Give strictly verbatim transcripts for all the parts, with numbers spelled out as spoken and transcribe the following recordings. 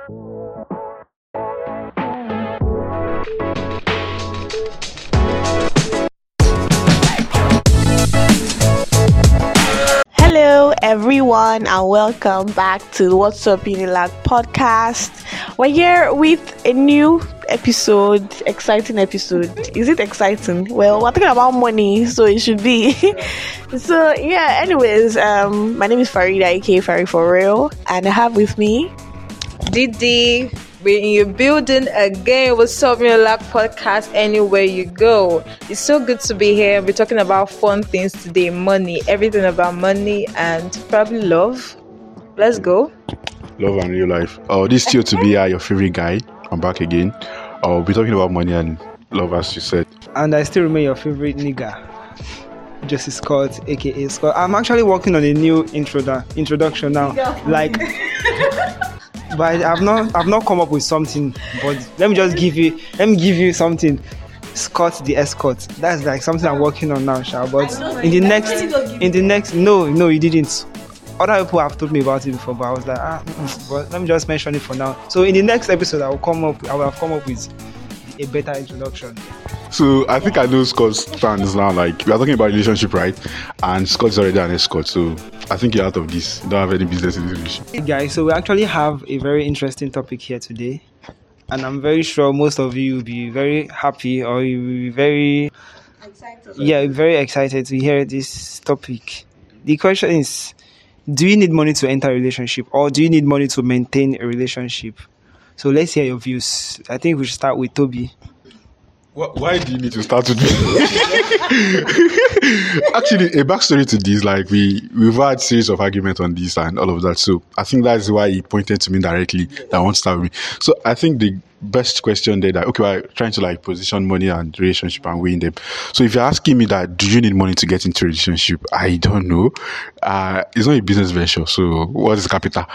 Hello, everyone, and welcome back to the What's Up Unilag podcast. We're here with a new episode, exciting episode. Is it exciting? Well, we're talking about money, so it should be. So, yeah, anyways, um, my name is Farida, aka Fari for real, and I have with me Didi, we're in your building again with Solving Your Lack podcast anywhere you go. It's so good to be here. We're talking about fun things today, money, everything about money and probably love. Let's go. Love and real life. Oh, this still to be uh, your favorite guy. I'm back again. Uh, we'll be talking about money and love, as you said. And I still remain your favorite nigga, Jesse Scott, aka Scott. I'm actually working on a new introdu- introduction now. Like, but I've not, I've not come up with something. But let me just give you, let me give you something. Scott the escort. That's like something I'm working on now, Sha. But in the next, in the next, no, no, you didn't. Other people have told me about it before, but I was like, ah, mm-mm. But let me just mention it for now. So in the next episode, I will come up, I will have come up with a better introduction. So I think I know Scott's stands now. Like, we are talking about relationship, right? And Scott's already an escort, so I think you're out of this. You don't have any business in this relationship. Hey guys, so we actually have a very interesting topic here today, and I'm very sure most of you will be very happy or you will be very excited. Yeah, very excited to hear this topic. The question is, do you need money to enter a relationship, or do you need money to maintain a relationship? So let's hear your views. I think we should start with Toby. Why do you need to start with me? Actually, a backstory to this, like we we've had series of arguments on this and all of that. So I think that's why he pointed to me directly that I want to start with me. So I think the best question there that okay, we're trying to like position money and relationship and weighing them. So if you're asking me that, do you need money to get into a relationship? I don't know. Uh, it's not a business venture. So what is capital?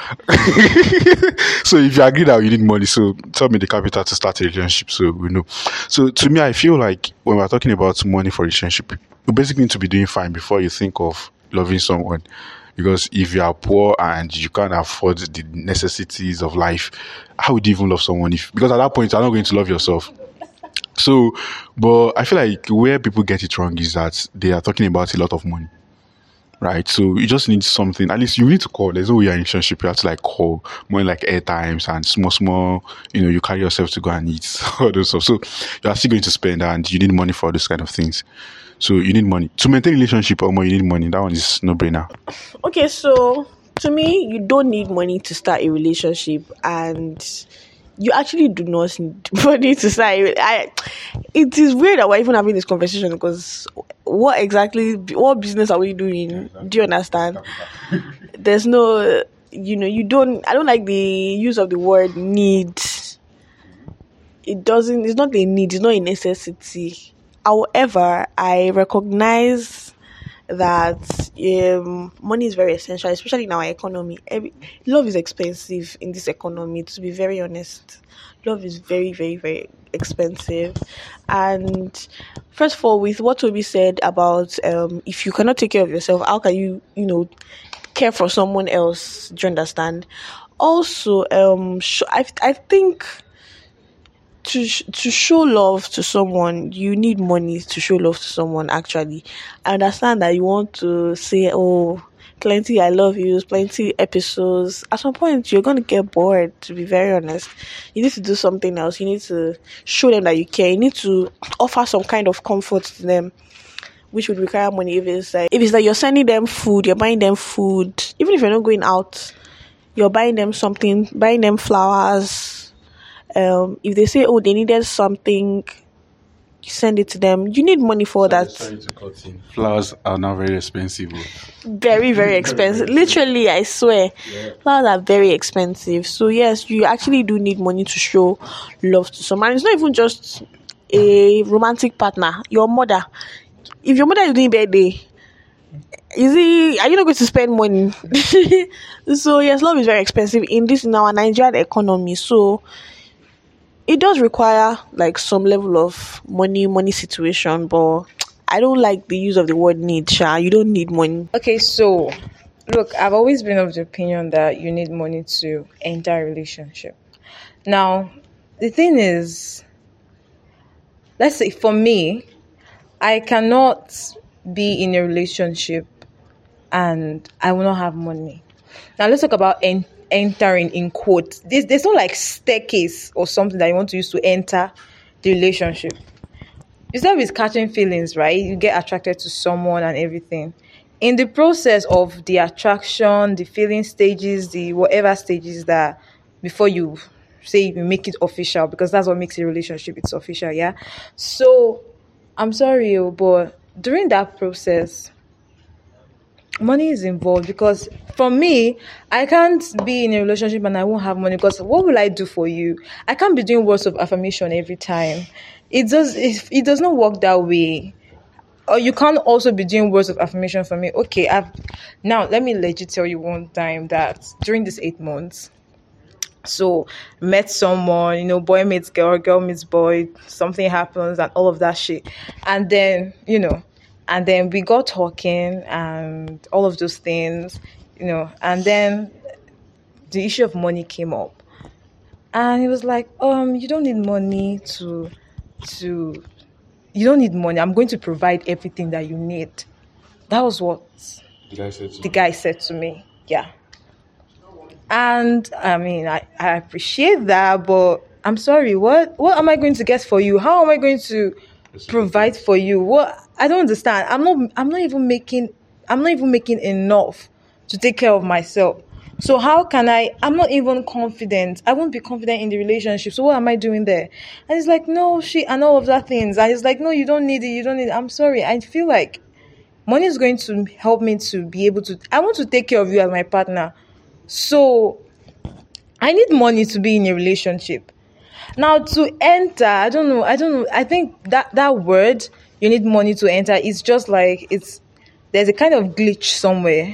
So if you agree that you need money, so tell me the capital to start a relationship. So we know. So to me, I feel like when we're talking about money for relationship, you basically need to be doing fine before you think of loving someone. Because if you are poor and you can't afford the necessities of life, how would you even love someone? If because at that point you're not going to love yourself. So, but I feel like where people get it wrong is that they are talking about a lot of money, right? So you just need something. At least you need to call. There's no way you're in a relationship. You have to like call more like air times and small, small. You know, you carry yourself to go and eat all those stuff. So you are still going to spend, and you need money for those kind of things. So you need money to maintain a relationship, or more you need money. That one is no brainer. okay. So to me, you don't need money to start a relationship, and you actually do not need money to start. A, I, it is weird that we're even having this conversation because what exactly, what business are we doing? Do you understand? There's no, you know, you don't. I don't like the use of the word need. It doesn't. It's not a need. It's not a necessity. However, I recognize that um, money is very essential, especially in our economy. Every, love is expensive in this economy, to be very honest. Love is very, very, very expensive. And first of all, with what Toby said about um, if you cannot take care of yourself, how can you, you know, care for someone else? Do you understand? Also, um, sh- I, I think... To sh- to show love to someone, you need money to show love to someone. Actually, I understand that you want to say, "Oh, plenty, I love you," plenty episodes. At some point, you're gonna get bored. To be very honest, you need to do something else. You need to show them that you care. You need to offer some kind of comfort to them, which would require money. If it's like if it's like you're sending them food, you're buying them food, even if you're not going out, you're buying them something, buying them flowers. Um, if they say, oh, they needed something, you send it to them. You need money for that. Sorry to cut in. Flowers are now very expensive. Very, very expensive. Literally, I swear. Yeah. Flowers are very expensive. So, yes, you actually do need money to show love to someone. It's not even just a romantic partner. Your mother. If your mother is doing birthday, is it, are you not going to spend money? So, yes, love is very expensive in this, in our Nigerian economy. So, it does require like some level of money, money situation, but I don't like the use of the word need, Sha. You don't need money. Okay, so look, I've always been of the opinion that you need money to enter a relationship. Now, the thing is, let's say for me, I cannot be in a relationship and I will not have money. Now, let's talk about en- entering in quotes. There's, there's no like staircase or something that you want to use to enter the relationship. You start with catching feelings, right? You get attracted to someone and everything. In the process of the attraction, the feeling stages, the whatever stages that before you say you make it official, because that's what makes a relationship, it's official, yeah? So, I'm sorry, oh, but during that process, money is involved because for me, I can't be in a relationship and I won't have money because what will I do for you? I can't be doing words of affirmation every time. It does it, it does not work that way. Or you can't also be doing words of affirmation for me. Okay, I've now let me legit tell you one time that during these eight months, so met someone, you know, boy meets girl, girl meets boy, something happens and all of that shit. And then, you know, and then we got talking and all of those things, you know, and then the issue of money came up. And he was like, um, you don't need money to to you don't need money. I'm going to provide everything that you need. That was what The guy said to the guy said to me. Yeah. And I mean, I, I appreciate that, but I'm sorry, what what am I going to get for you? How am I going to provide for you? What I don't understand. I'm not I'm not even making I'm not even making enough to take care of myself. So how can I I'm not even confident. I won't be confident in the relationship. So what am I doing there? And it's like, no, she and all of that things. And it's like, no, you don't need it, you don't need it. I'm sorry. I feel like money is going to help me to be able to I want to take care of you as my partner. So I need money to be in a relationship. Now to enter, I don't know, I don't know. I think that that word, you need money to enter, is just like it's there's a kind of glitch somewhere.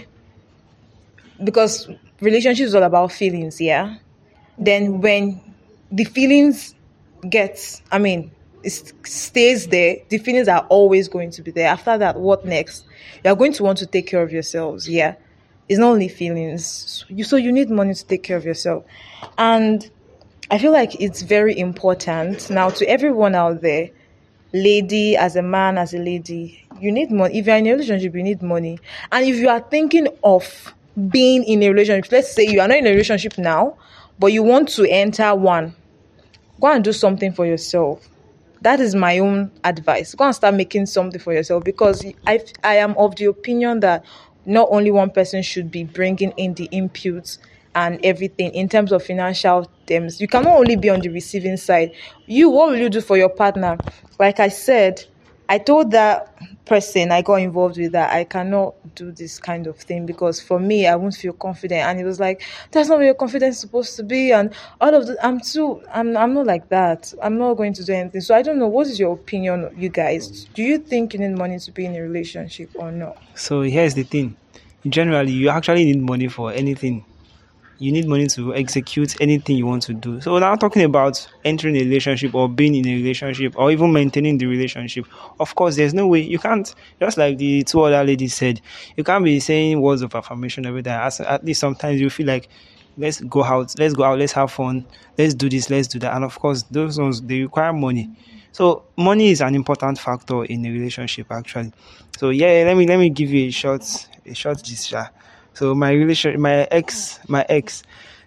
Because relationship is all about feelings, yeah. Then when the feelings gets, I mean, it stays there, the feelings are always going to be there. After that, what next? You are going to want to take care of yourselves, yeah. It's not only feelings. You so you need money to take care of yourself. And I feel like it's very important now to everyone out there, lady, as a man, as a lady, you need money. If you're in a relationship, you need money. And if you are thinking of being in a relationship, let's say you are not in a relationship now, but you want to enter one, go and do something for yourself. That is my own advice. Go and start making something for yourself, because I, I am of the opinion that not only one person should be bringing in the inputs and everything in terms of financial terms. You cannot only be on the receiving side. You, what will you do for your partner? Like I said, I told that person I got involved with that I cannot do this kind of thing because for me, I won't feel confident. And he was like, that's not where your confidence is supposed to be. And all of that, I'm too, I'm, I'm not like that. I'm not going to do anything. So I don't know. What is your opinion, you guys? Do you think you need money to be in a relationship or not? So here's the thing. Generally, you actually need money for anything. You need money to execute anything you want to do. So now talking about entering a relationship or being in a relationship or even maintaining the relationship, of course, there's no way you can't, just like the two other ladies said, you can't be saying words of affirmation every day. As, at least sometimes you feel like, let's go out, let's go out, let's have fun, let's do this, let's do that. And of course, those ones, they require money. So money is an important factor in a relationship, actually. So yeah, let me let me give you a short a short gist. So my relation, my ex, my ex.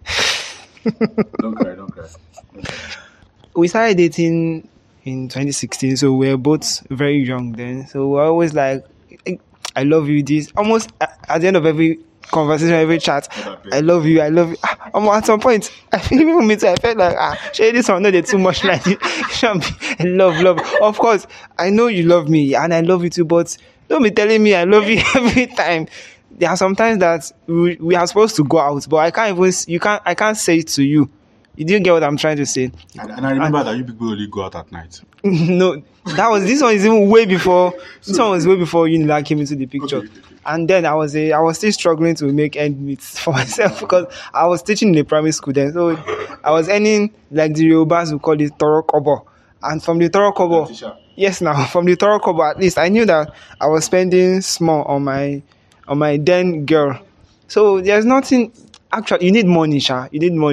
Don't cry, don't cry. Don't cry. We started dating in twenty sixteen, so we were both very young then. So we're always like, I love you. This almost at the end of every conversation, every chat, I love you, I love you. Um, at some point, I feel even me too. I felt like, ah, share this one, no, they're too much like it. Love, love. Of course, I know you love me, and I love you too. But don't be telling me I love you every time. There are sometimes that we, we are supposed to go out, but I can't even. You can't. I can't say it to you. You didn't get what I'm trying to say. And, and I remember and, that you people only go out at night. No, that was this one is even way before. This one was way before Unilag came into the picture. Okay, okay. And then I was a, I was still struggling to make end meet for myself because I was teaching in a primary school then. So I was earning like the Yorubas who call it Toro Kobo, and from the Toro Kobo, yes, now from the Toro Kobo at least I knew that I was spending small on my on my then girl. So there's nothing. Actually, you need money, Sha. You need money.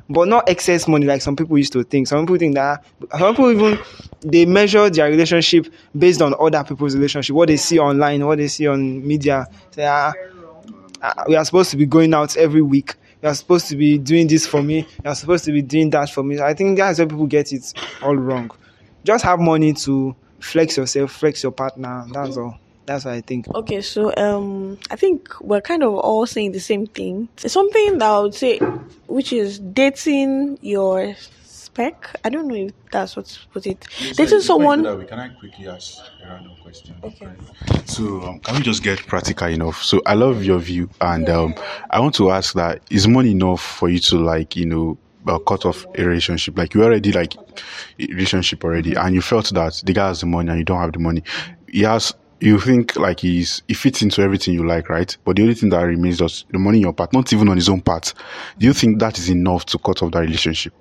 but not excess money like some people used to think. Some people think that some people even they measure their relationship based on other people's relationship, what they see online, what they see on media. Say, ah, ah, we are supposed to be going out every week. You are supposed to be doing this for me. You are supposed to be doing that for me. I think that's where people get it all wrong. Just have money to flex yourself, flex your partner. That's all. That's what I think. Okay, so um, I think we're kind of all saying the same thing. It's something that I would say, which is dating your spec. I don't know if that's what to put it. Dating someone. Can I quickly ask a random question? Okay. So um, can we just get practical enough? So I love your view, and um, I want to ask that: is money enough for you to, like, you know, uh, cut off a relationship? Like, you already like a relationship already, and you felt that the guy has the money and you don't have the money. He has. You think like he's he fits into everything you like, right? But the only thing that remains is the money in your part, not even on his own part. Do you think that is enough to cut off that relationship?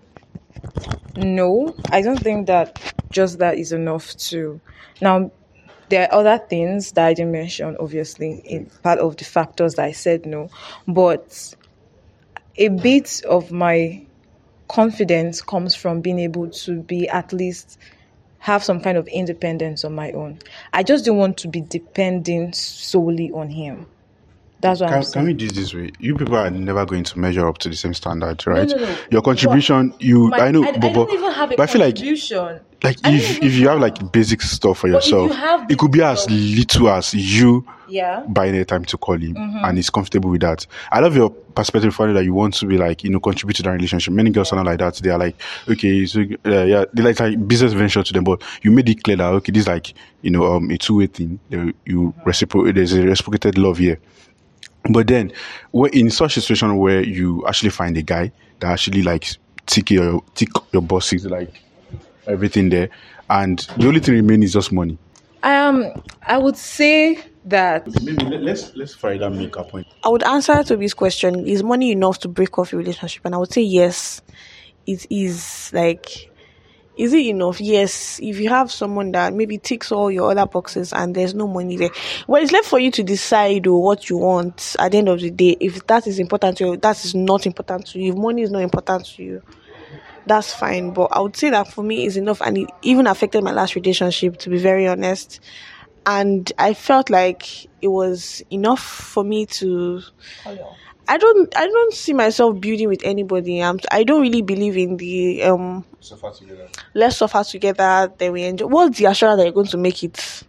No, I don't think that just that is enough to. Now, there are other things that I didn't mention, obviously, in part of the factors that I said no. But a bit of my confidence comes from being able to be at least have some kind of independence on my own. I just don't want to be depending solely on him. That's what can, I'm saying. Can we do it this way? You people are never going to measure up to the same standard, right? No, no, no. Your contribution, But you, my, I know, I, but, I don't even have a but I feel like, contribution. like I don't if even if you have have- like basic stuff for But if you yourself, have it could be basic as stuff- little as you Yeah. buying a time to call him, and he's comfortable with that. I love your perspective for it, that you want to be like, you know, contribute to that relationship. Many girls are not like that. They are like, okay, so uh, yeah, they like like business venture to them, but you made it clear that okay, this is like, you know, um, a two way thing. You, you reciprocate. There's a reciprocated love here. But then, where in such a situation where you actually find a guy that actually like tick your tick your boxes, like everything there, and the only thing remaining is just money. Um, I would say that Maybe let- let's let's try that make a point. I would answer to this question: is money enough to break off a relationship? And I would say yes. It is. Like, is it enough? Yes. If you have someone that maybe ticks all your other boxes and there's no money there, well, it's left for you to decide oh, what you want at the end of the day. If that is important to you, that is not important to you. If money is not important to you, that's fine. But I would say that for me is enough, and it even affected my last relationship, to be very honest. And I felt like it was enough for me to. I don't. I don't see myself building with anybody. I'm, I don't really believe in the um. Suffer together. Let's suffer together, then we enjoy. What's the assurance that you're going to make it?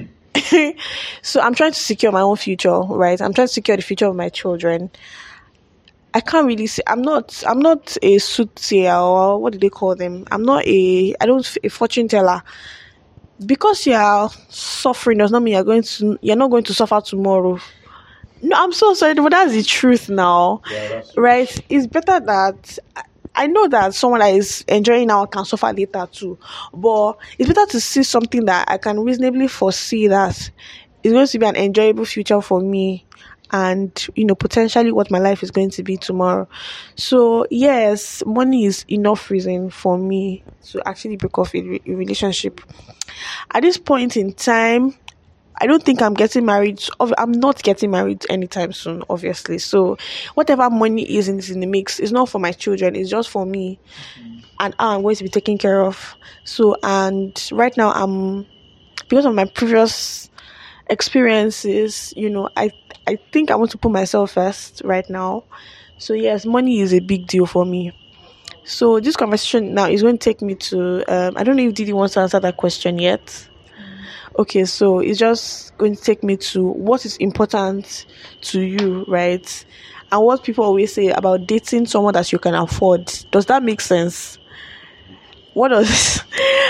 So I'm trying to secure my own future, right? I'm trying to secure the future of my children. I can't really say I'm not. I'm not a soothsayer, or what do they call them? I'm not a. I don't a fortune teller. Because you're suffering does not mean you're going to. You're not going to suffer tomorrow. No, I'm so sorry, but that's the truth now, right? It's better that I know that someone that is enjoying now can suffer later too, but it's better to see something that I can reasonably foresee that is going to be an enjoyable future for me, and you know, potentially what my life is going to be tomorrow. So yes, money is enough reason for me to actually break off a, re- a relationship. At this point in time, I don't think I'm getting married. I'm not getting married anytime soon, obviously. So whatever money is in, is in the mix, it's not for my children. It's just for me and how I'm going to be taken care of. So, and right now, I'm, because of my previous experiences, you know, I, I think I want to put myself first right now. So yes, money is a big deal for me. So this conversation now is going to take me to, um, I don't know if Didi wants to answer that question yet. Okay, so it's just going to take me to what is important to you, right? And what people always say about dating someone that you can afford. Does that make sense? What does...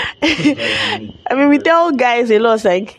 I mean, we tell guys a lot, like,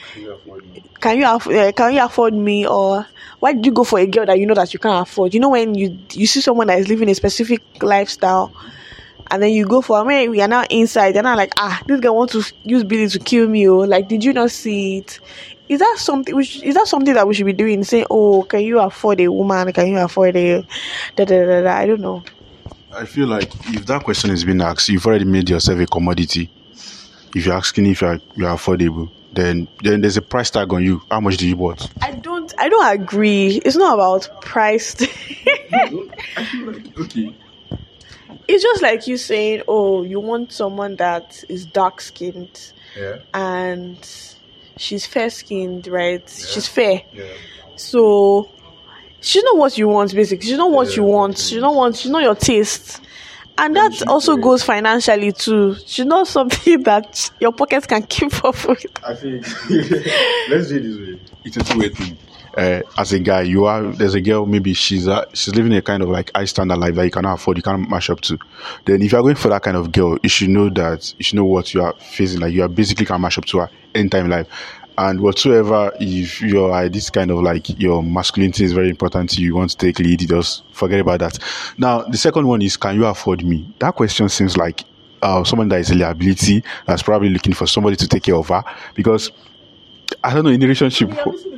can you, aff- uh, can you afford me? Or why did you go for a girl that you know that you can't afford? You know, when you, you see someone that is living a specific lifestyle, and then you go for, I mean, we are now inside, they're not like, ah, this guy wants to use Billy to kill me, oh, like, did you not see it? Is that something, which is that something that we should be doing? Saying, oh, can you afford a woman? Can you afford a, da, da, da, da, I don't know. I feel like if that question is being asked, you've already made yourself a commodity. If you're asking if you're, you're affordable, then then there's a price tag on you. How much do you bought? I don't, I don't agree. It's not about price. I feel like, okay. It's just like you saying, oh, you want someone that is dark skinned Yeah. and she's fair skinned, right? She's fair. Yeah. So she's not what you want, basically. She's not what Yeah, you want. okay. She's not what she's not your taste. And that she's also very- goes financially too. She's not something that your pockets can keep up with. I think let's do it this way. It's a two-way thing. Uh, as a guy, you are there's a girl. Maybe she's uh, she's living a kind of like high standard life that you cannot afford. You can't match up to. Then, if you are going for that kind of girl, you should know that you should know what you are facing. Like you are basically can match up to her anytime in life. And whatsoever, if you're uh, this kind of like your masculinity is very important to you, you want to take lead, just forget about that. Now, the second one is, can you afford me? That question seems like uh, someone that is a liability that's probably looking for somebody to take care of her, because I don't know, in a relationship.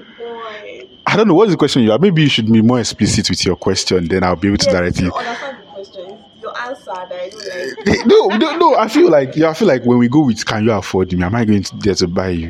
I don't know what's the question you have. Maybe you should be more explicit with your question, then I'll be able to direct you. understand the question. Your answer that I don't like. No, no, no. I feel like yeah, I feel like when we go with "Can you afford me?" Am I going to there to buy you?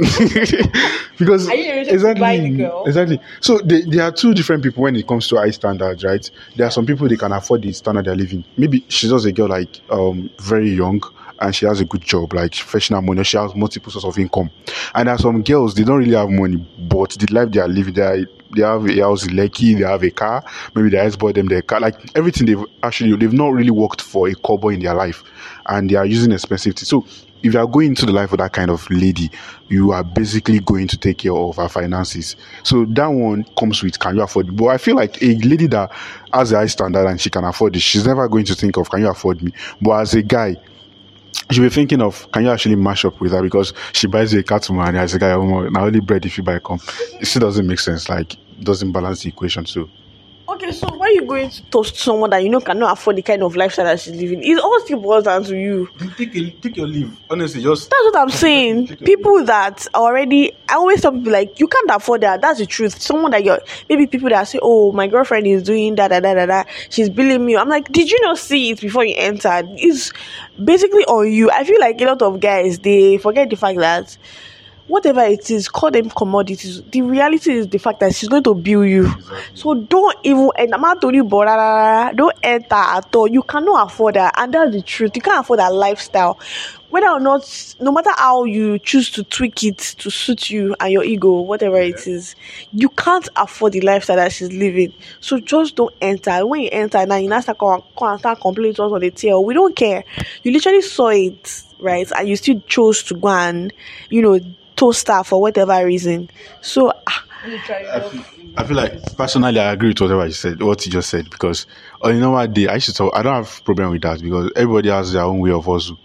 Because Are you in a relationship to buy the girl? exactly. So they, there are two different people when it comes to high standards, right? There are some people they can afford the standard they're living. Maybe she's just a girl like um very young and she has a good job, like professional money. She has multiple sources of income. And there are some girls they don't really have money, but the life they are living, they are, they have a house in Lekki, they have a car. Maybe the house bought them their car. Like everything they've actually they've not really worked for a kobo in their life, and they are using expensive things. So if you are going into the life of that kind of lady, you are basically going to take care of her finances. So that one comes with, can you afford it? But I feel like a lady that has a high standard and she can afford it, she's never going to think of, can you afford me? But as a guy, she'll be thinking of, can you actually mash up with her? Because she buys you a cat tomorrow, and as a guy, oh, now only bread if you buy come. It still doesn't make sense. Like, doesn't balance the equation too. Okay, so why are you going to toast someone that you know cannot afford the kind of lifestyle that she's living? It all still boils down to you. Take, a, take your leave. Honestly, just That's what I'm saying. People that already, I always tell people like, you can't afford that. That's the truth. Someone that you're, maybe people that say, oh, my girlfriend is doing da da da da da. She's billing me. I'm like, did you not see it before you entered? It's basically on you. I feel like a lot of guys, they forget the fact that whatever it is, call them commodities. The reality is the fact that she's going to bill you. Exactly. So don't even, and I'm not telling you, but don't enter at all. You cannot afford that. And that's the truth. You can't afford that lifestyle. Whether or not, no matter how you choose to tweak it to suit you and your ego, whatever it is, you can't afford the lifestyle that she's living. So just don't enter. When you enter, now you now start, come and start complaining to us on the tail. We don't care. You literally saw it, right? And you still chose to go and, you know, toast her for whatever reason. So, ah, I feel, I feel like personally I agree with whatever you said, what you just said, because on a normal day I should tell, I don't have problem with that because everybody has their own way of hustle.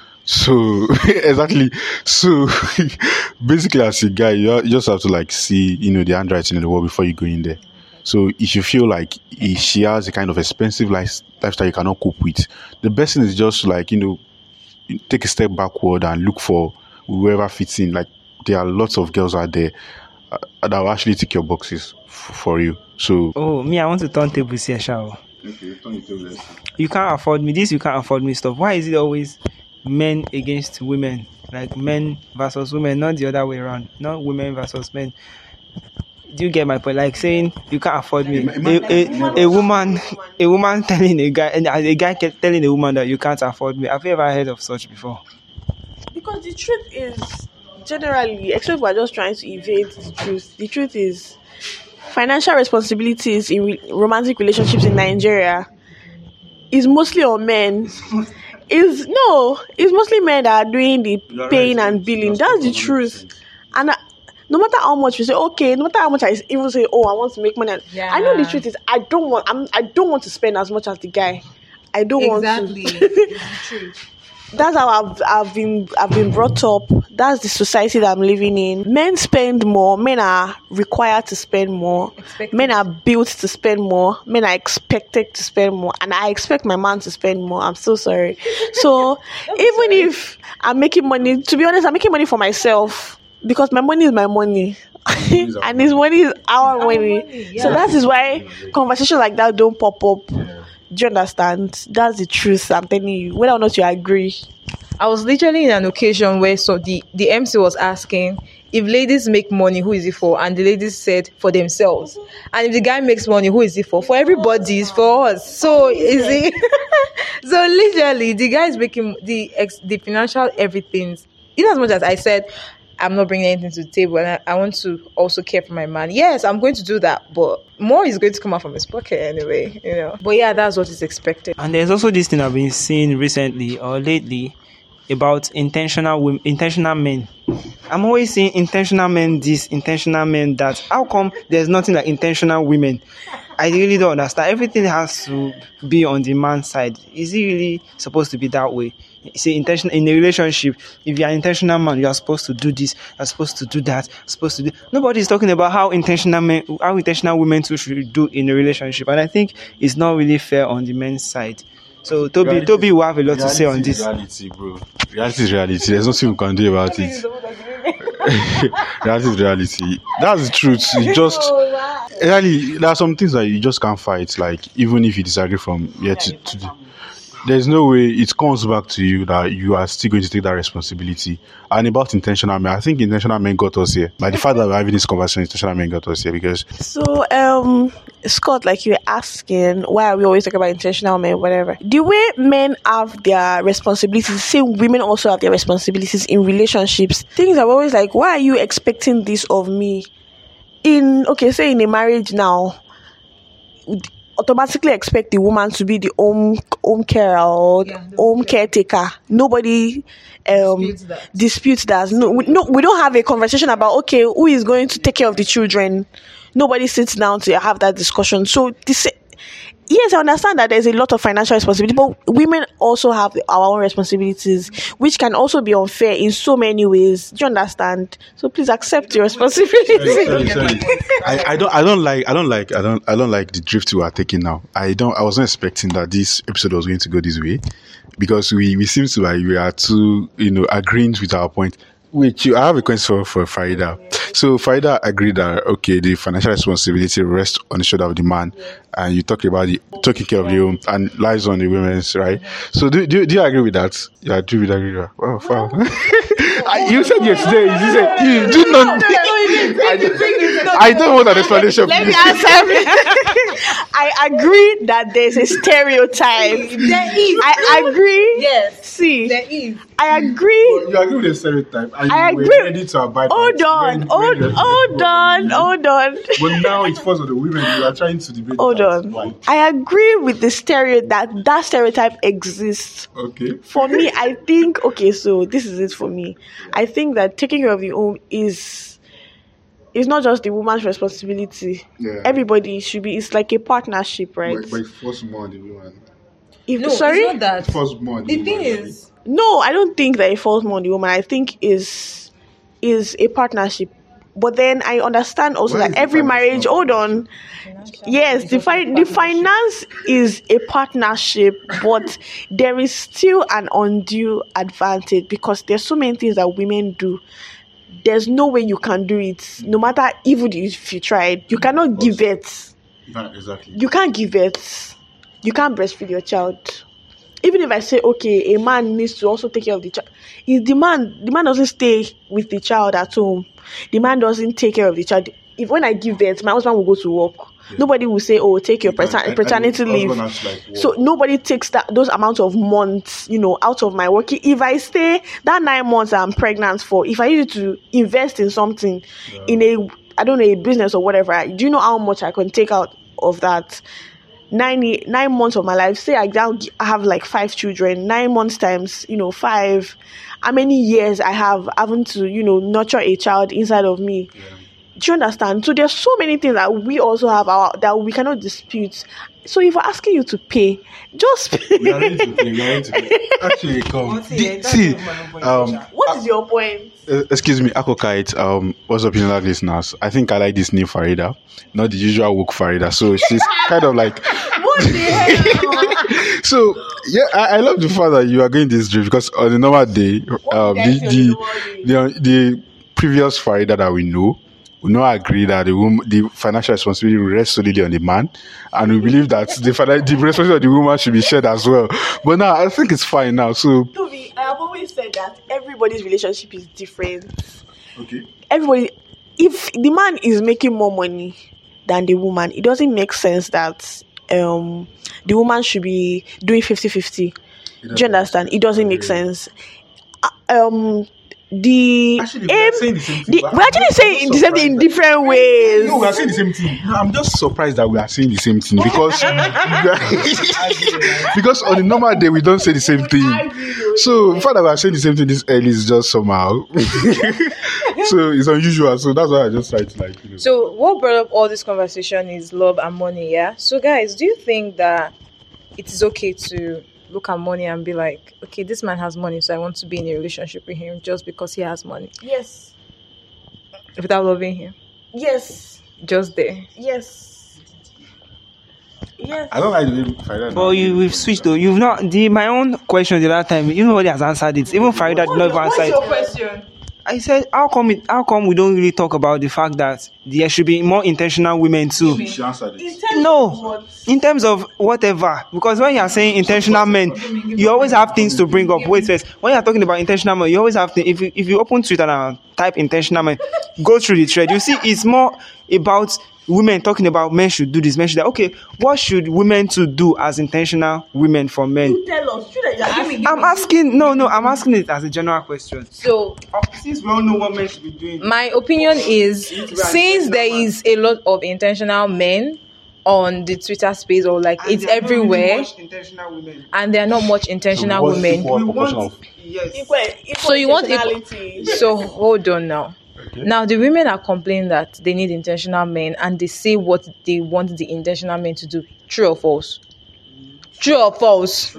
So exactly. So basically, as a guy, you, you just have to like see, you know, the handwriting in the wall before you go in there. So if you feel like if she has a kind of expensive life, lifestyle you cannot cope with, the best thing is just like, you know, take a step backward and look for whoever fits in. Like there are lots of girls out there uh, that will actually tick your boxes f- for you. So Oh, me, I want to turn tables here, shall okay, turn it over. you can't afford me this, you can't afford me stuff. Why is it always men against women? Like men versus women, not the other way around. Not women versus men. Do you get my point? Like saying you can't afford me. A, a, a woman, a woman telling a guy, and a guy kept telling a woman that you can't afford me. Have you ever heard of such before? because the truth is, generally, except we're just trying to evade the truth, the truth is financial responsibilities in re- romantic relationships in Nigeria is mostly on men. Is no, it's mostly men that are doing the You're paying right. and billing. That's That's the one hundred truth. percent. And uh, no matter how much we say, okay, no matter how much I even say, oh, I want to make money. Yeah. I know the truth is, I don't want. I'm. I don't want to spend as much as the guy. I don't Exactly. want to. It's the truth. That's how I've, I've been I've been brought up. That's the society that I'm living in. Men spend more. Men are required to spend more. Expected. Men are built to spend more. Men are expected to spend more. And I expect my man to spend more. I'm so sorry. So even if I'm making money, to be honest, I'm making money for myself because my money is my money. And his money is our money. money, So yeah. that is why conversations like that don't pop up. Do you understand? That's the truth. I'm telling you. Whether or not you agree. I was literally in an occasion where so the, the M C was asking if ladies make money, who is it for? And the ladies said for themselves. And if the guy makes money, who is it for? For everybody, it's for us. So is it So literally, the guy is making the ex, the financial everything. In as much as I said, I'm not bringing anything to the table, and I, I want to also care for my man. Yes, I'm going to do that, but more is going to come out from his pocket anyway, you know. But yeah, that's what is expected. And there's also this thing I've been seeing recently or lately about intentional women, intentional men. I'm always seeing intentional men this, intentional men that. How come there's nothing like intentional women? I really don't understand. Everything has to be on the man's side. Is it really supposed to be that way? See, intention in a relationship, if you're an intentional man, you are supposed to do this, you're supposed to do that, you're supposed to do. Nobody's talking about how intentional men, how intentional women too should do in a relationship, and I think it's not really fair on the men's side. So Toby, Reality- Toby will have a lot to say on Reality is this. Reality, bro. Reality is reality. There's nothing we can do about it. Reality is reality. That's the truth. You just really there are some things that you just can't fight. Like even if you disagree from here to, to the, there's no way it comes back to you that you are still going to take that responsibility. And about intentional men, I think intentional men got us here. By the fact that we're having this conversation, intentional men got us here because So, um, Scott, like you were asking, why are we always talking about intentional men, whatever? The way men have their responsibilities, same women also have their responsibilities in relationships. Things are always like, why are you expecting this of me? In, okay, say in a marriage now, would automatically expect the woman to be the home home carer or Yeah, the home caretaker. Nobody um Disputes that. disputes that. No, we, no, we don't have a conversation about okay, who is going to take care of the children. Nobody sits down to have that discussion. So this, yes, I understand that there's a lot of financial responsibility, but women also have our own responsibilities, which can also be unfair in so many ways. Do you understand? So please accept your responsibility. Sorry, sorry. I, I don't I don't like I don't like I don't I don't like the drift we are taking now. I don't I wasn't expecting that this episode was going to go this way because we, we seem to like we are too, you know, agreeing with our point. Wait, you I have a question for, for Farida. So Farida agreed that okay, the financial responsibility rests on the shoulder of the man, and you talk about the taking care of the home and lies on the women's, right? So do do, do you agree with that? Yeah, I do with agree. With that. Wow, wow. I- you said yesterday. You said you do not. I, don't- I don't want an explanation. Let me please. answer. I agree that there's a stereotype. There is. I agree. Yes. See, There is. I agree. You agree with the stereotype, and I you were agree. ready to abide. by Hold it on, when- hold, when you- hold on, hold on. But now it falls on the women. You are trying to debate. Hold that. on. Why? I agree with the stereo that that stereotype exists. Okay. For me, I think okay. So this is it for me. I think that taking care of the home is is not just the woman's responsibility. Yeah. Everybody should be. It's like a partnership, right? But, but it falls more on the woman. If, No, sorry. it's not that. It falls more on the, The thing woman. is, No, I don't think that it falls more on the woman. I think is is a partnership. But then I understand also Why that is the every finance marriage. not Hold on. Yes, the fi- the finance is a partnership, but there is still an undue advantage because there's so many things that women do. There's no way you can do it, no matter even if you tried. You cannot give it. Yeah, exactly. You can't give it. You can't breastfeed your child. Even if I say, okay, a man needs to also take care of the child, is the man, the man doesn't stay with the child at home. The man doesn't take care of the child. If when I give birth, my husband will go to work. Yeah. Nobody will say, oh, take your Because pater- I- I- paternity I- leave. husband has to, like, work. So nobody takes that those amount of months, you know, out of my work. If I stay that nine months I'm pregnant for, if I need to invest in something, Yeah. in a, I don't know, a business or whatever, do you know how much I can take out of that? Nine ye- nine months of my life. Say I now gi- I have like five children. Nine months times, you know, five. How many years I have having to, you know, nurture a child inside of me? Yeah. Do you understand? So there's so many things that we also have our that we cannot dispute. So if we're asking you to pay, just pay. We are ready to play. We are ready to play. Actually, come. Di- see, um, What is your point? uh, excuse me, Akokite. Um, what's up, like listeners? I think I like this name Farida, not the usual woke Farida. So she's kind of like. What the hell? So yeah, I, I love the fact that you are going this drift because on a normal day, um, did I say the on the, the the previous Farida that we know, we not agree that the woman, the financial responsibility rests solely on the man, and we believe that the finan- the responsibility of the woman should be shared as well. But now I think it's fine now. So To me, I have always said that everybody's relationship is different. okay, Everybody, if the man is making more money than the woman, it doesn't make sense that um the woman should be doing fifty-fifty. Do you understand? It doesn't make sense. Uh, um the Actually, we aim, are saying the same thing, the, but we're actually I'm saying just the same thing in surprised different ways. No, we are saying the same thing. No, I'm just surprised that we are saying the same thing because because on a normal day we don't say the same thing. So the fact that we are saying the same thing this early is just somehow. So it's unusual. So that's why I just tried to like. You know. So what brought up all this conversation is love and money, yeah? So guys, do you think that it is okay to look at money and be like, okay, this man has money, so I want to be in a relationship with him just because he has money Yes. without loving him? Yes. Just there. Yes. Yes. I don't like the name Farida. But you, we've switched though. You've not the my own question the last time. Nobody has answered it. Even Farida did not even answer it. question? I said, how come it, how come we don't really talk about the fact that there should be more intentional women too? She answered it. No, in terms of whatever, because when you are saying intentional men, you always have things to bring up. Wait first, when you are talking about intentional men, you always have to. If you if you open Twitter and type intentional men, go through the thread, you see it's more about women talking about men should do this, men should that. Okay, what should women to do as intentional women for men? Tell us. I'm asking. No, no, I'm asking it as a general question. So Since we all know what men should be doing. my opinion is, since there is a lot of intentional men on the Twitter space, or like it's everywhere, Intentional women. and there are not much intentional what's women. equal We proportion want, of- yes. So you want equal- So hold on now. Now the women are complaining that they need intentional men, and they say what they want the intentional men to do. True or false? True or false?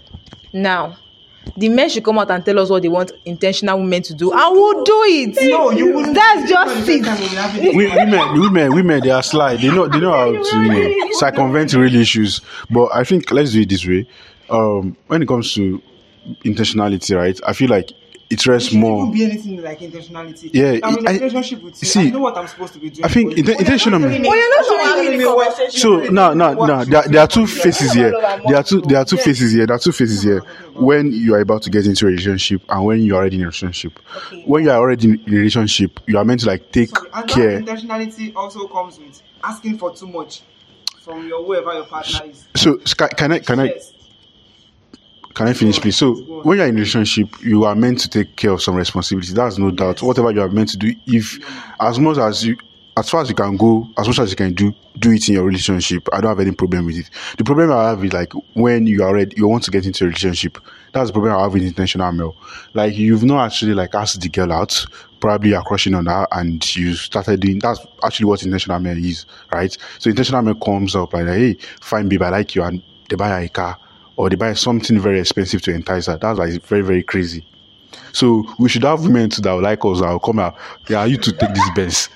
Now, the men should come out and tell us what they want intentional women to do, and we'll do it. No, you wouldn't. That's just it. We- women, women, women, they are sly. They know, they know how to you know, circumvent real issues. But I think let's do it this way. Um, when it comes to intentionality, right? I feel like it rests more. Be anything like intentionality. Yeah, I'm in a I- relationship with you. see, I know what I'm supposed to be doing. I think for you. inten- intentional men. Well, you're not having the conversation. So now, now, now, there, there are two phases here. There are two, there are two phases here. There are two phases here. When you are about to get into a relationship and when you are already in a relationship. When you are already in a relationship, you are meant to like take Sorry, and care. that intentionality also comes with asking for too much from your whoever your partner is. So can, can I, can I, Yes. can I finish, please? So when you are in a relationship, you are meant to take care of some responsibility. That's no doubt. Whatever you are meant to do, if as much as you, as far as you can go, as much as you can do, do it in your relationship. I don't have any problem with it. The problem I have is like when you are ready, you want to get into a relationship. That's the problem I have with intentional male. Like you've not actually like asked the girl out. Probably you're crushing on her and you started doing. That's actually what intentional male is, right? So intentional male comes up like, hey, fine babe, I like you, and they buy her a car or they buy something very expensive to entice her. That's like very very crazy. So we should have women too that will like us. That will come out. Yeah, you to take this Benz.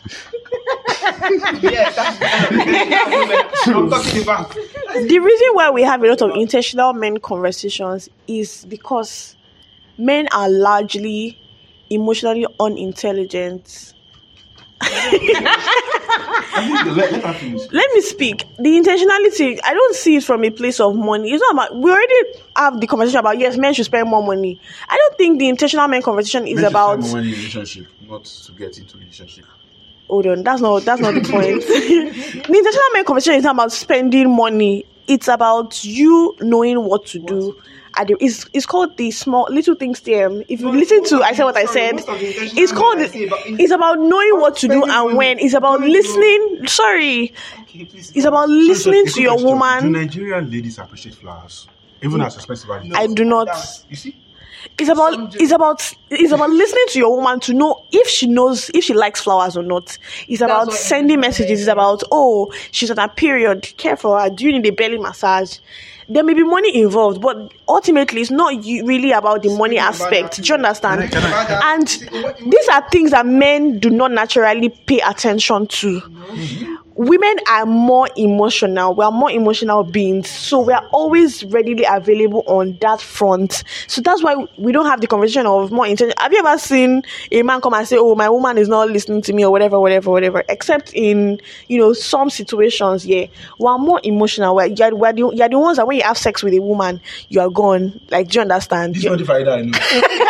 Yes, that's what I'm talking about. The reason why we have a lot of intentional men conversations is because men are largely emotionally unintelligent. Let me speak. The intentionality, I don't see it from a place of money. It's not about, we already have the conversation about, yes, men should spend more money. I don't think the intentional men conversation is about, relationship, not to get into relationship. hold on, that's not, that's not the point. The intentional men conversation is not about spending money. It's about you knowing what to do. At the, it's, it's called the small little things theorem. If you listen to I said what I said, it's called it's about knowing what to do and when. It's about listening. Sorry, it's about listening to your Do woman. Nigerian ladies appreciate flowers, even as expensive as I do not. You see, It's about it's about it's about listening to your woman to know if she knows if she likes flowers or not. It's about what sending messages. It's about, oh, she's on her period. Care for her. Do you need a belly massage? There may be money involved, but ultimately it's not you- really about the money aspect. Do you understand? And these are things that men do not naturally pay attention to. Women are more emotional. We are more emotional beings. So we are always readily available on that front. So that's why we don't have the conversation of more intention. Have you ever seen a man come and say, oh, my woman is not listening to me or whatever, whatever, whatever? Except in, you know, some situations, yeah. We are more emotional. We're, you're, we're the, you're the ones that when you have sex with a woman, you are gone. Like, do you understand? this is You- not the Farida I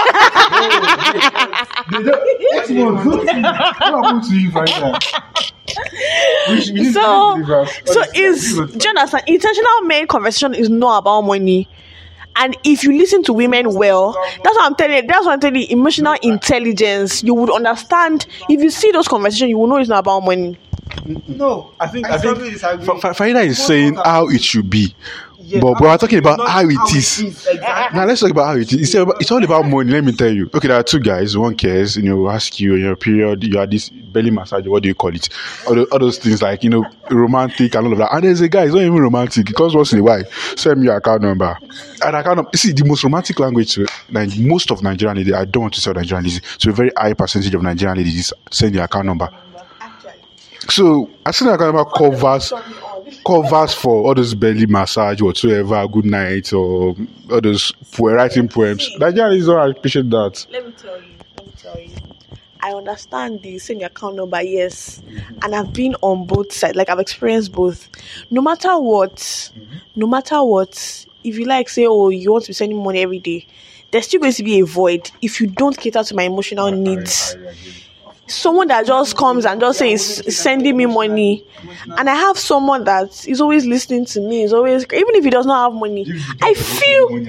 know. What happened to you, Farida? We- we need So, to deliver. so Honestly, is this do you understand? Intentional men conversation is not about money. And if you listen to women well, that's what I'm telling you. That's what I'm telling you. Emotional intelligence, you would understand. If you see those conversations, you will know it's not about money. No, I think I I think strongly disagree. Fa- Fa- Farida is Most saying of how it should be. Yeah, but, but we're talking about not how it is. Exactly. Now let's talk about how it is. It's, about, it's all about money. Let me tell you. Okay, there are two guys. One cares, you know, ask you in your period. You had this belly massage. What do you call it? All, the, all those things like you know, romantic and all of that. And there's a guy. It's not even romantic. He comes once in a while. Send me your account number. And account number. See, the most romantic language to like most of Nigerian ladies. I don't want to say Nigerian ladies. So a very high percentage of Nigerian ladies is send your account number. So I think account number covers covers for all those belly massage whatsoever, good night or all those po- writing poems. Nigerians don't appreciate that. Let me tell you. Let me tell you. I understand the send your account number, yes, and I've been on both sides. Like I've experienced both. No matter what, no matter what, if you like say, oh, you want to be sending money every day, there's still going to be a void if you don't cater to my emotional needs. Someone that just comes and just says sending me money, and I have someone that is always listening to me, is always, even if he does not have money, I feel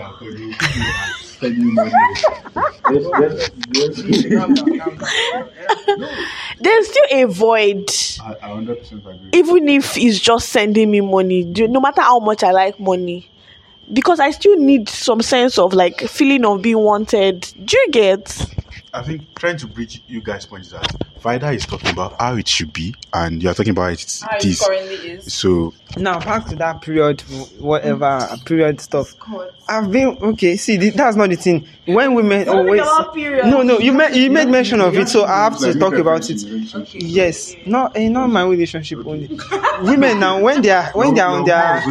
there's still a void. I, I one hundred percent agree. Even if he's just sending me money, do- no matter how much I like money, because I still need some sense of like feeling of being wanted. Do you get? I think trying to bridge you guys' point is that Vida is talking about how it should be, and you're talking about it, How it it is. currently is. So Now back to that period, whatever period stuff. I've been okay. See, th- that's not the thing. When women always no, no, you made you made mention of it, so I have to talk about it. Yes, not eh, not my relationship only. Women now, when they are when they are on their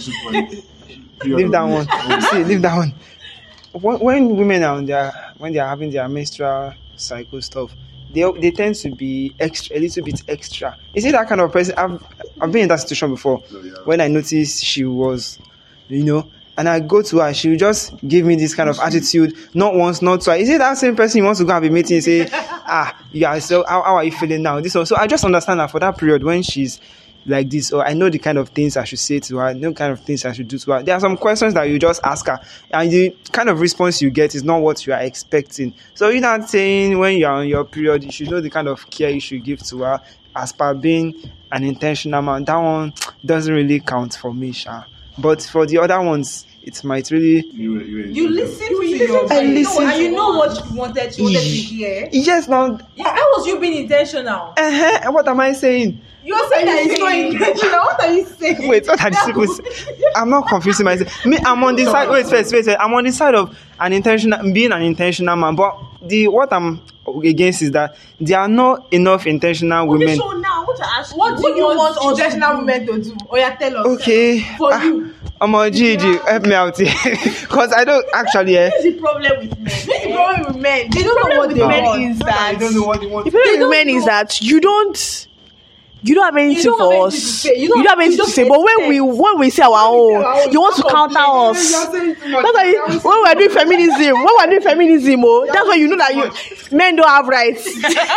leave that one. See, leave that one. When, when women are on their when they are having their menstrual cycle stuff, they they tend to be extra a little bit extra. Is it that kind of person? I've I've been in that situation before when I noticed she was, you know, and I go to her, she will just give me this kind of attitude, not once, not twice. Is it that same person you want to go and be meeting and say, ah, yeah, so how, how are you feeling now? This one. So I just understand that for that period when she's like this, or I know the kind of things I should say to her, I know the kind of things I should do to her. There are some questions that you just ask her, and the kind of response you get is not what you are expecting. So you're not saying when you're on your period, you should know the kind of care you should give to her as per being an intentional man. That one doesn't really count for me, Sha. But for the other ones, it might really. You listen to your I brain. listen No, and to- you know what you wanted, you wanted to hear. Yes, now. Yeah, how was you being intentional? Uh-huh, what am I saying? You're saying that it's not intentional. What are you saying? Wait, what are the people say- I'm not confusing myself. Me, I'm on the side. Wait, wait, wait, wait. I'm on the side of an intentional, being an intentional man. But the what I'm against is that there are not enough intentional women. So now I want to ask What do you want us to intentional do? women to do? Or yeah, tell us. Okay. For Ah, you. I'm on Gigi. Help me out here, because I don't actually. Eh, What's the problem with men? This is problem with men. They don't know problem what with they men want. is that what they want. the problem with don't men is know. that you don't you don't have anything don't have for anything us. to say. You You don't- don't, have you anything to just say. But when we expect. when we say our own, you want to counter us. That's why you, when we're doing feminism, when we're doing feminism, oh, that's why you know that you men don't have rights.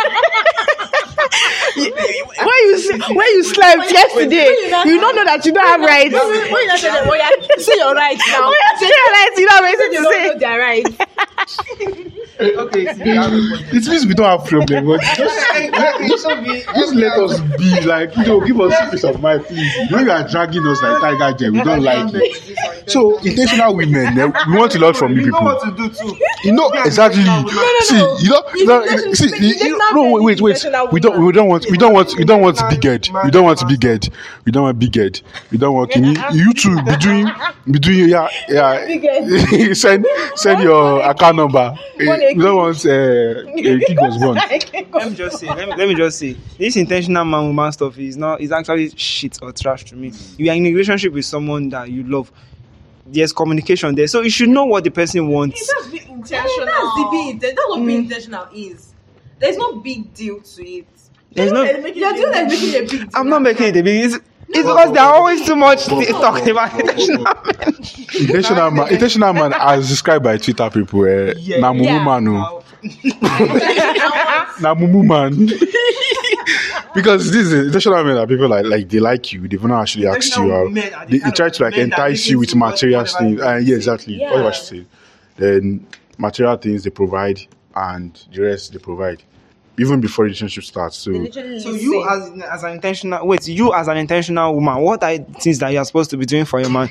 You- when you s- when you slept yesterday, you don't know that you don't have rights. When you say that, well, yeah, say your rights now. When you say your rights, you don't have anything You to don't say. know their rights. Okay. It means we don't have problem. But just, just let us be like, you know, give us peace of mind, please. When you are dragging us like Tiger Jet, we don't like it. So intentional women, eh, we want a lot from you You know people. what to do too. You know exactly. See, you know, you know see, you, you, no, wait, wait, wait. We don't, we don't want, we don't want, we don't want big head. We don't want big head. We don't want big head. We don't want. You, you two be doing, be doing, yeah, yeah. send, send your account number. Eh, We don't want uh, a kid was born. Let me just say, let me, let me just say, this intentional man woman stuff is not is actually shit or trash to me. You are in a relationship with someone that you love. There's communication there, so you should know what the person wants. That's being intentional. That's the being inten- That's what being intentional is. There's no big deal to it. There's no. You're doing that making a big deal. I'm not making it a big. It's, it's because there are always too much th- talking about intentional men. Intentional man, intentional man, as described by Twitter people, eh, na mumu Yeah. man, oh. na mumu man. because this is intentional men are people like like they like you, they've not actually asked you Intentional out. men are the They, they kind try of to like men that entice dig you with into material whatever things. you Uh, yeah, exactly. Yeah. Whatever she said. Then material things they provide and the rest they provide. Even before the relationship starts. So Literally So you listen. as as an intentional wait, you as an intentional woman, what are things that you are supposed to be doing for your man?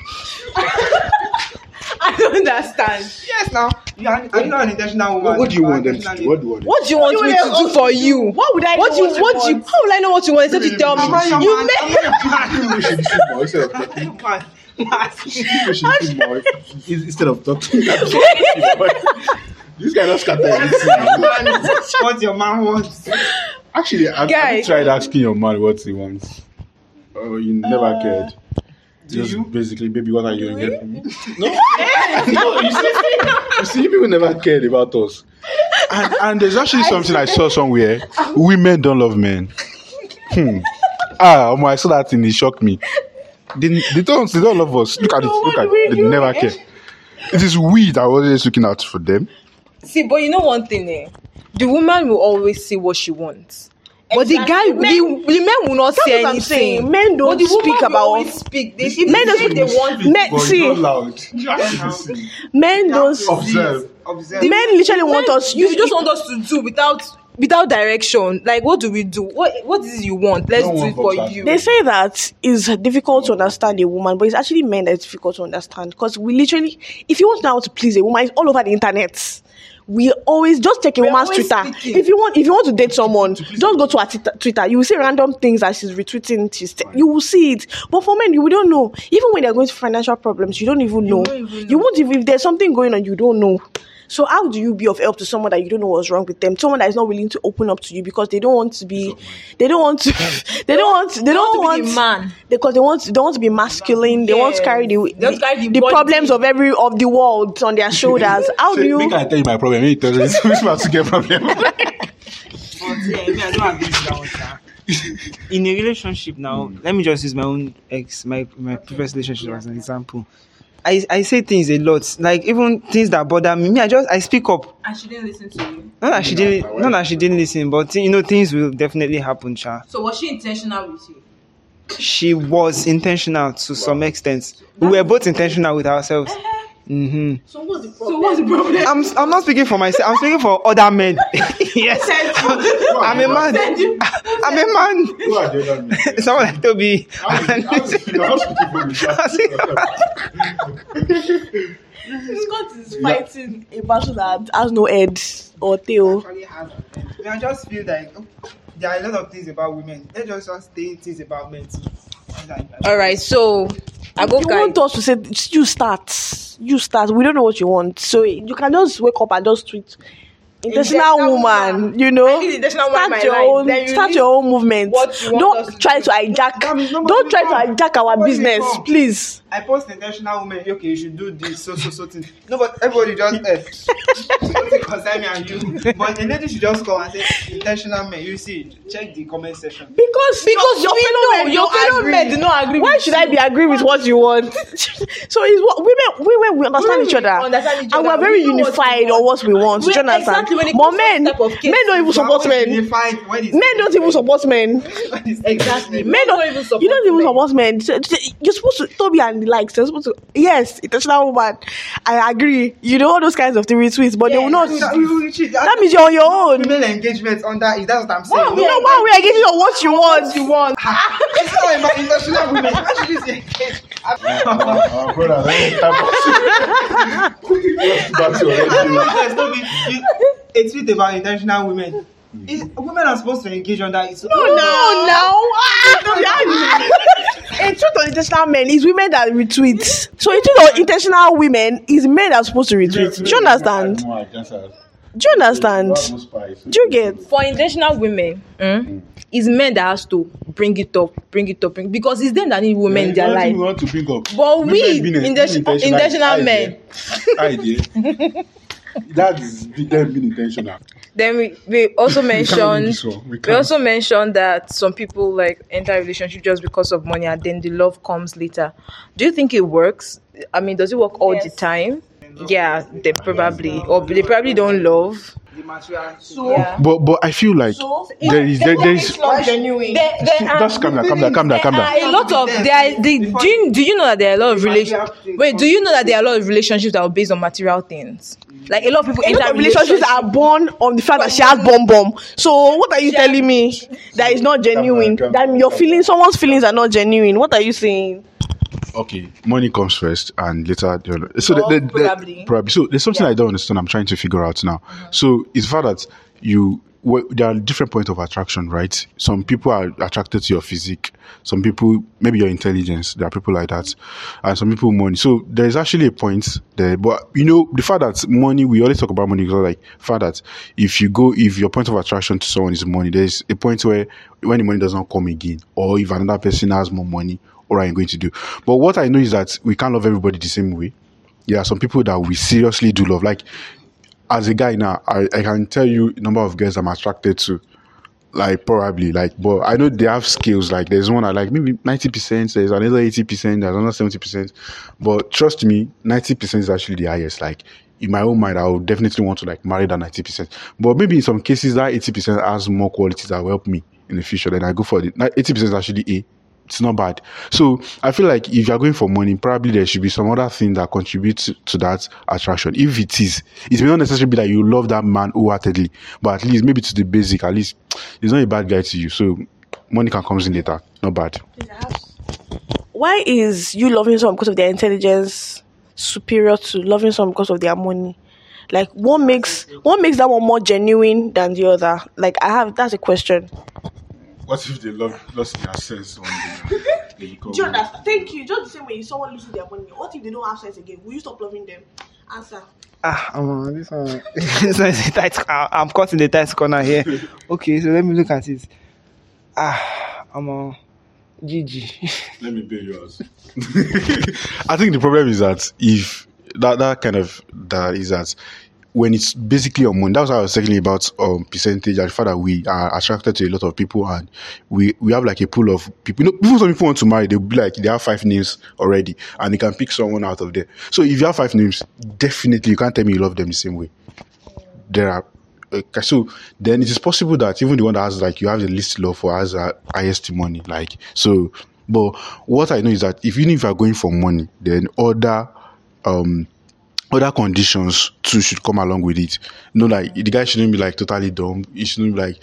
I don't understand. Yes, now you are, are you not an intentional woman? what do you are want them to intentionally- do? What do you want them What do you want me to do for you? What would I What know do you what you what do you want? how will I know what you want instead to tell me? I'm not your You man. make I'm not your man. to do? Instead of talking. Man. People should do more instead of talking. This guy just scatter everything. What your man wants. Actually, have, have you Guys. tried asking your man what he wants? Oh, you never cared. do Just you? basically, baby, what are you going to get from me? No, no. You see, you see, people never cared about us. And, and there's actually something I saw somewhere. Women don't love men. Hmm. Ah, Omo, I saw that thing. It shocked me. They, they don't. They don't love us. Look at it. Look at it. They never care. It is we that are always looking out for them. see, but you know one thing, eh? The woman will always say what she wants. But the guy, Exactly. the, the men will not say what I'm anything. saying. Men don't but the woman speak will about- always speak. They, if Men they don't say they speak- want Men- But see, it's not loud. men don't. Observe. Observe. Men literally want Men- us. You just want us to do without without direction. Like, what do we do? What what is it you want? Let's No do one it for box you. They say that it's difficult to understand a woman, but it's actually men that it's difficult to understand because we literally, if you want to know how to please a woman, it's all over the internet. We always just check a We're woman's always Twitter. speaking. If you want, if you want to date someone, just go to her Twitter. Twitter. You will see random things that she's retweeting. She's t- you will see it. But for men, you don't know. Even when they're going through financial problems, you don't even know. don't even You know. won't even if there's something going on, you don't know. So how do you be of help to someone that you don't know what's wrong with them? Someone that is not willing to open up to you because they don't want to be, they don't want to, they don't want, they don't want to want, be the man. because they want, they don't want to be masculine. They want to carry the, They want to carry the the body. problems of every of the world on their shoulders. How do you? Make I tell you my problem. Make you tell you which man to get problem. But yeah, me, I don't agree with that one, sir. In a relationship now, let me just use my own ex, my, my previous relationship as an example. I, I say things a lot, like even things that bother me. Me, I just I speak up. And she didn't listen to you. Not that she didn't, not that she didn't listen, but you know things will definitely happen, cha. So was she intentional with you? She was intentional to some extent. We were both intentional with ourselves. Mm-hmm. So what's the So what's the problem? I'm I'm not speaking for myself. I'm speaking for other men. Yes, I'm a man. I'm a man. Who are the other men? Someone like Toby. How is- how is- you're not speaking for yourself. Scott is fighting a battle that has no head or tail. I just feel like oh, there are a lot of things about women. Let's just just say things about men too. All right, so I go You want us to say you start, you start. We don't know what you want, so you can just wake up and just tweet. Intentional Intentional woman, woman. you know. I need intentional woman in Start my your life. own, Then you start list your own movement. what you want us Don't to try do. to hijack. That means nobody Don't try to will come. hijack our Nobody will business, come. please. I post intentional women. Okay, you should do this. So so so thing. No, but everybody just eh, don't concern me and you. But the lady should just come and say intentional men. You see, check the comment section. Because Because your we fellow know men your don't fellow agree. men do not agree. Why with should you. I be agree with what you want? So it's what women women we understand Women each other, understand each and other. we're very We know what we unified want. on what we want. Do We- you understand? exactly, when it But comes to men, this type of case, men don't even You are support always men. unified when it's- Men don't even support men. Exactly. Men Men don't, don't even support you don't even men. support men. So, so you're supposed to Toby and the likes. You're supposed to yes, intentional woman. I agree. You know all those kinds of things retweets, but they will not. That, you- you- That means you're on your own. Women engagement under it. That's what I'm saying. You know why we are getting on what you want. you want. It's not about international women. How should you say engagement? Our brother, back to already. There's no be- you- a tweet about intentional women. It- women are supposed to engage on that. It's, No, now. Ah, a tweet on intentional men is women that retweet. So a tweet on intentional women is men that are supposed to retweet. Do you understand? Do you understand? Do you get? For intentional women, mm, it's men that has to bring it up, bring it up, bring, because it's them that need women in their We life. want to bring up. But Women we, being a- inten- being intentional I men, dare. I dare. That is them being intentional. then we, we also We can't do mentioned this one. We we can't. also mentioned that some people like enter a relationship just because of money and then the love comes later. Do you think it works? I mean, does it work all the time? Yeah, they probably or they probably don't love. The material. So, Yeah. But but I feel like so there is there, there is it's not genuine. There, there are, just calm down, calm down, calm down, calm there down. are a lot of there. Are, the, do you do you know that there are a lot of relation? Wait, do you know that there are a lot of relationships that are based on material things? Like a lot of people A lot enter of relationships are born on the fact that she has bomb bomb. So what are you telling me? That is not genuine. Come on, come That on, your come on. feelings, someone's feelings are not genuine. What are you saying? Okay, money comes first, and later the other. So the, Love, the, the, probably. probably. So there's something Yeah. I don't understand. I'm trying to figure out now. So it's the fact that you wh- there are different points of attraction, right? Some people are attracted to your physique. Some people maybe your intelligence. There are people like that, and some people money. So there's actually a point there. But you know the fact that money. We always talk about money because like the fact that if you go if your point of attraction to someone is money, there's a point where when the money does not come again, or if another person has more money, what are you going to do? But what I know is that we can't love everybody the same way. There are some people that we seriously do love. Like, as a guy now, I, I can tell you a number of girls I'm attracted to. Like, probably. Like, but I know they have skills. Like, there's one I like, maybe ninety percent, there's another eighty percent, there's another seventy percent. But trust me, ninety percent is actually the highest. Like, in my own mind, I would definitely want to, like, marry that ninety percent. But maybe in some cases, that eighty percent has more qualities that will help me in the future. Then I go for it. eighty percent is actually A. It's not bad. So I feel like if you're going for money, probably there should be some other thing that contributes to, to that attraction. If it is, it may not necessarily be that you love that man wholeheartedly, but at least maybe to the basic, at least he's not a bad guy to you. So money can come in later. Not bad. Why is you loving someone because of their intelligence superior to loving someone because of their money? Like, what makes what makes that one more genuine than the other? Like, I have that's a question. What if they love lost their sense one day? They become- Do you understand? Thank you. Just the same way someone loses their money. What if they don't have sense again? Will you stop loving them? Answer. Ah, um, this one, this one is a tight. I- I'm caught in the tight corner here. Okay, so let me look at it. Ah, I'm on G G. Let me pay yours. I think the problem is that if that that kind of that is that when it's basically on money, that's what I was talking about um percentage and the fact that we are attracted to a lot of people and we we have like a pool of people. You know, even some people want to marry, they'll be like they have five names already and they can pick someone out of there. So if you have five names, definitely you can't tell me you love them the same way. There are okay, so then it is possible that even the one that has like you have the least love for has a highest money. Like so, but what I know is that if even if you are going for money, then other um other conditions too should come along with it. You know, like the guy shouldn't be like totally dumb. He shouldn't be like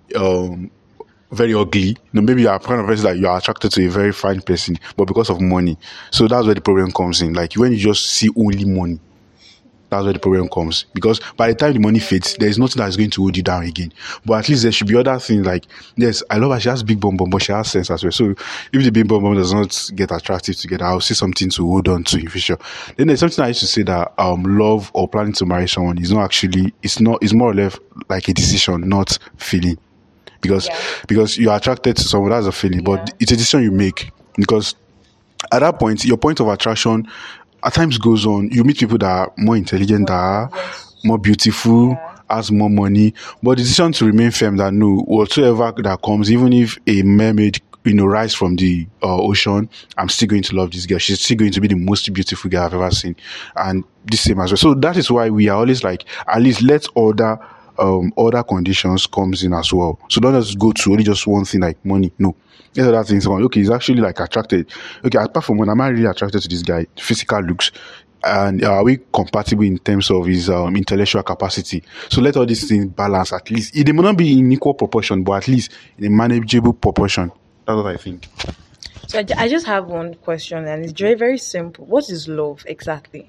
um very ugly. You know, maybe you are kind of person that you are attracted to a very fine person, but because of money. So that's where the problem comes in. Like when you just see only money, that's where the problem comes. Because by the time the money fades, there is nothing that is going to hold you down again. But at least there should be other things like, yes, I love her, she has big bum bum, but she has sense as well. So if the big bum bum does not get attractive together, I'll see something to hold on to in future. Then there's something I used to say that um love or planning to marry someone is not actually, it's not, it's more or less like a decision, not feeling. Because Yeah. because you are attracted to someone, that's a feeling, Yeah. but it's a decision you make. Because at that point, your point of attraction at times goes on. You meet people that are more intelligent, that are Yes. more beautiful, Yeah. has more money. But the decision to remain firm that no, whatsoever that comes, even if a mermaid, you know, rise from the uh, ocean, I'm still going to love this girl. She's still going to be the most beautiful girl I've ever seen. And this same as well. So that is why we are always like, at least let other um other conditions comes in as well. So don't just go to only just one thing like money. No. There's other things. Okay, he's actually like attracted. Okay, apart from when am I really attracted to this guy? Physical looks. And are we compatible in terms of his um, intellectual capacity? So let all these things balance at least. It may not be in equal proportion, but at least in a manageable proportion. That's what I think. So I, ju- I just have one question, and it's very very simple. What is love exactly?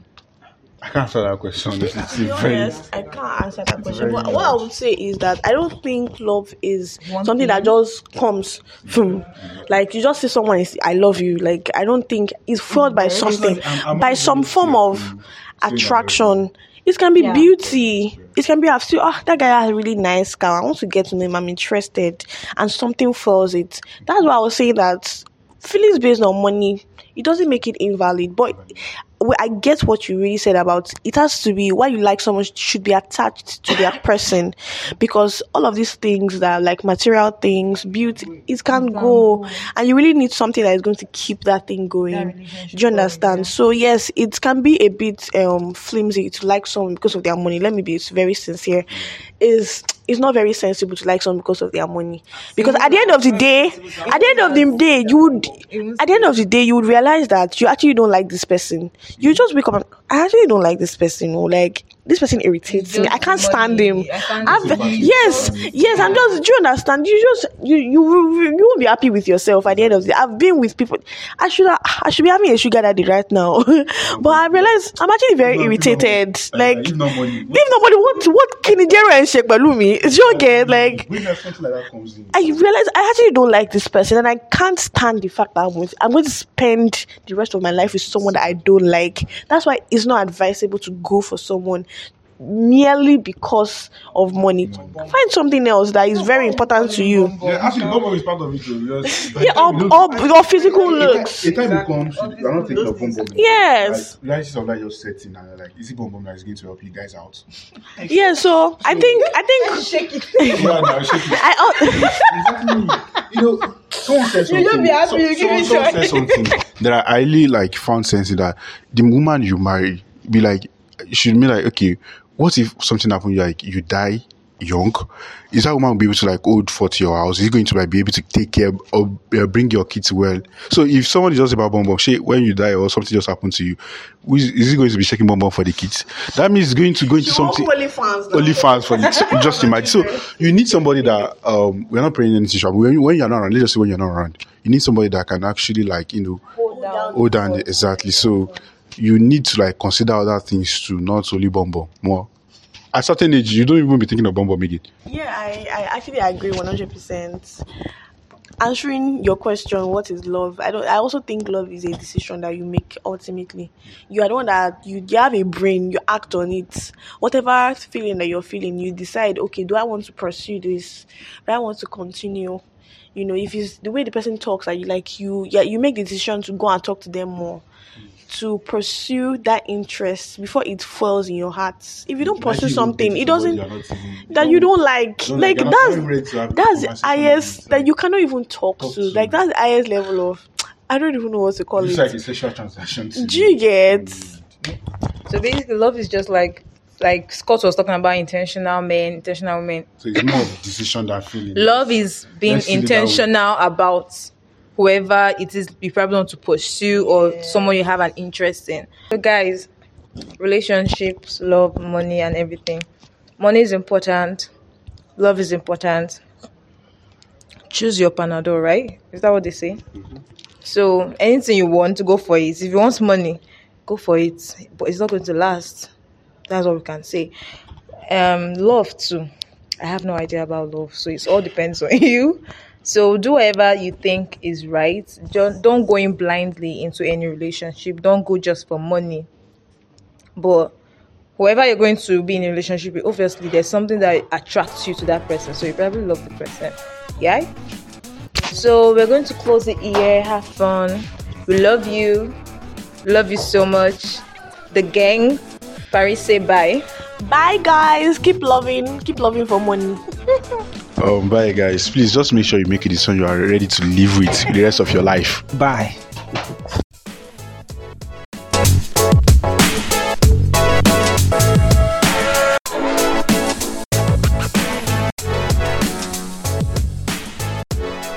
I can't answer that question. It's To be honest, I can't answer that question. But what I would say is that I don't think love is One something that just comes from, like you just see someone is I love you. Like I don't think it's fueled by something, I'm- I'm by not some really form sure of if I'm attraction. It can be Yeah. beauty. It can be I've seen ah that guy has a really nice car. I want to get to know him. I'm interested, and something fuels it. That's why I was saying that feelings based on money, it doesn't make it invalid. But well, I get what you really said about it. Has to be why you like someone should be attached to their person, because all of these things that are like material things, beauty, it can go, and you really need something that is going to keep that thing going. Do you understand? So yes, it can be a bit um flimsy to like someone because of their money. Let me be very sincere. Is it's not very sensible to like someone because of their money, because at the end of the day, at the end of the day, you would at the end of the day you would realize that you actually don't like this person. You just wake up and I actually don't like this person, or like this person irritates me. I can't stand him. I've, yes, yes, I'm just. Do you understand? You just you you will- you won't be happy with yourself at the end of the day. I've been with people. I should ha- I should be having a sugar daddy right now, but I realize I'm actually very irritated. Like, If no money, leave nobody. What what can you get and shake balumi? It's your get like. when there's something like that comes in, I realize I actually don't like this person, and I can't stand the fact that I'm, with, I'm going to spend the rest of my life with someone that I don't like. That's why it's not advisable to go for someone merely because of money. Find something else that is very important to you. yeah, actually, bomb is part of it. Too. Just, Yeah, or, or your physical looks. A time will come, you are not taking a bomb bomb. Yes. Like, realities of that just setting and like, is it bomb bomb that is going to help you guys out? Yeah, so I think I think Yeah, no, shake it. I uh, Exactly. You know, someone said something. don't be happy, you give someone, me someone joy. said something that I highly like found sense in, that the woman you marry be like, you should be like, okay, what if something happened, like you die young? Is that woman will be able to like hold forth your house? Is he going to like be able to take care or uh, bring your kids well? So if someone is just about bomb bomb, say when you die or something just happened to you, who is, is he going to be shaking bomb bomb for the kids? That means it's going to go into something. Only fans for it. Just imagine. So you need somebody that um we're not praying anything. When, when you're not around, let's just say when you're not around, you need somebody that can actually like, you know, hold down exactly. So you need to like consider other things too, not only bomb bomb more. At a certain age, you don't even be thinking of bomb bomb again. yeah, I, I actually agree one hundred percent. Answering your question, what is love? I don't. I also think love is a decision that you make ultimately. You are the one that you, you have a brain. You act on it. Whatever feeling that you're feeling, you decide. Okay, do I want to pursue this? Do I want to continue? You know, if it's the way the person talks, that you like you, yeah, you make the decision to go and talk to them more, to pursue that interest before it falls in your heart. If you don't pursue something, it doesn't that you don't like. Don't Like like, you're not ready to that's have that's the conversation with highest them. that you cannot even talk Talk to. to. Like that's the highest level of. I don't even know what to call It's it. like a sexual transaction. to Do you get? So basically, love is just like like Scott was talking about intentional men, intentional women. So it's more of a decision than feeling. Love is being Let's see it that way. intentional about whoever it is you probably want to pursue or someone you have an interest in. So guys, relationships, love, money, and everything. Money is important. Love is important. Choose your panadol, right? Is that what they say? So anything you want to go for it. If you want money, go for it. But it's not going to last. That's what we can say. Um, love too. I have no idea about love, so it all depends on you. So do whatever you think is right. Don't don't go in blindly into any relationship. Don't go just for money. But whoever you're going to be in a relationship with, obviously there's something that attracts you to that person. So you probably love the person. Yeah? So we're going to close it here. Have fun. We love you. Love you so much. The gang. Paris, say bye. Bye, guys. Keep loving. Keep loving for money. Um, bye guys. Please just make sure you make a decision you are ready to live with the rest of your life. Bye.